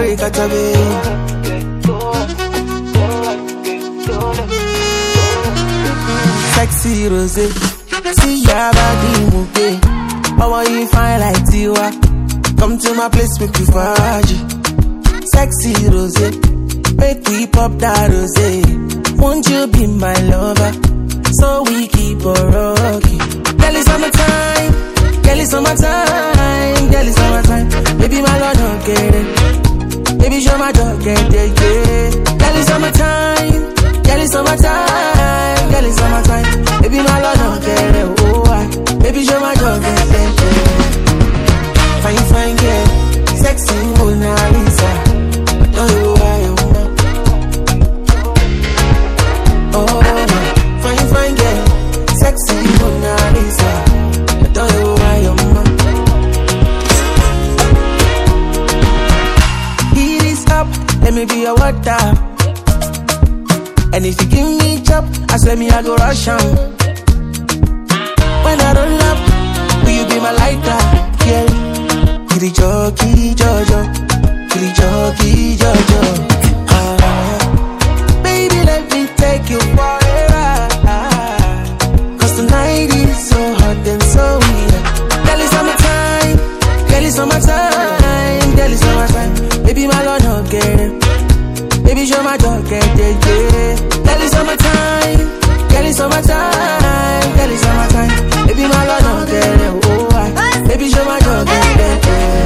carry katabe. Sexy rose, see ya body move. How are you fine like Tiwa? Come to my place, make you faji. Sexy rose, make we pop that rose. Won't you be my lover? So we keep on rocking. Girl, it's summertime. Girl, it's summertime. Girl, it's summertime. Baby, my lord, don't get it. Baby, show my dog, get it, yeah. Girl, it's summertime. Girl, it's summertime. Girl, it's summertime. Baby, my lord, don't get it. Oh, I. Baby, show my dog, get it, yeah. Fine, fine, girl. Sexy Mona Lisa. I don't know why you want. Oh, no. Fine, fine, girl. Sexy Mona Lisa. I don't know why you want. Heat is up. Let me be your water. And if you give me chop, I swear me I go rush on. When I roll up, will you be my lighter? Yeah. Kitty jockey, Jojo. Kitty jockey, Jojo. Baby, let me take you for a ride. Cause tonight is so hot and so weird. Girl, it's summertime. Girl, it's summertime. Girl, it's summertime. Baby, my lord, don't get it. Baby, show my dog, get it, yeah. Girl, it's summertime. Girl, it's summertime. Girl, it's summertime. Baby, my lord, don't get it. Oh, I. Baby, show my dog, get it, yeah.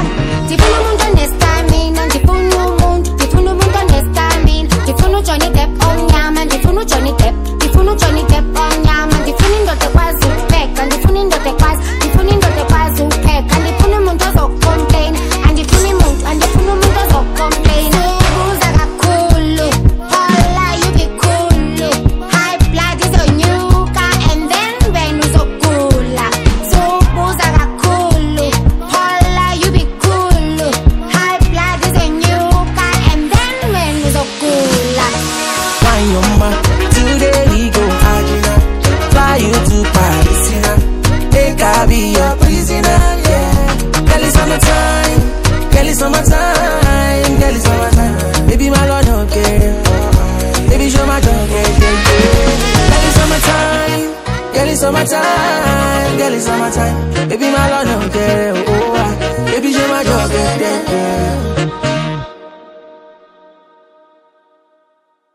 Summertime, girl, it's summertime. Baby, my lord, don't care. Oh, baby, show my dog, get it.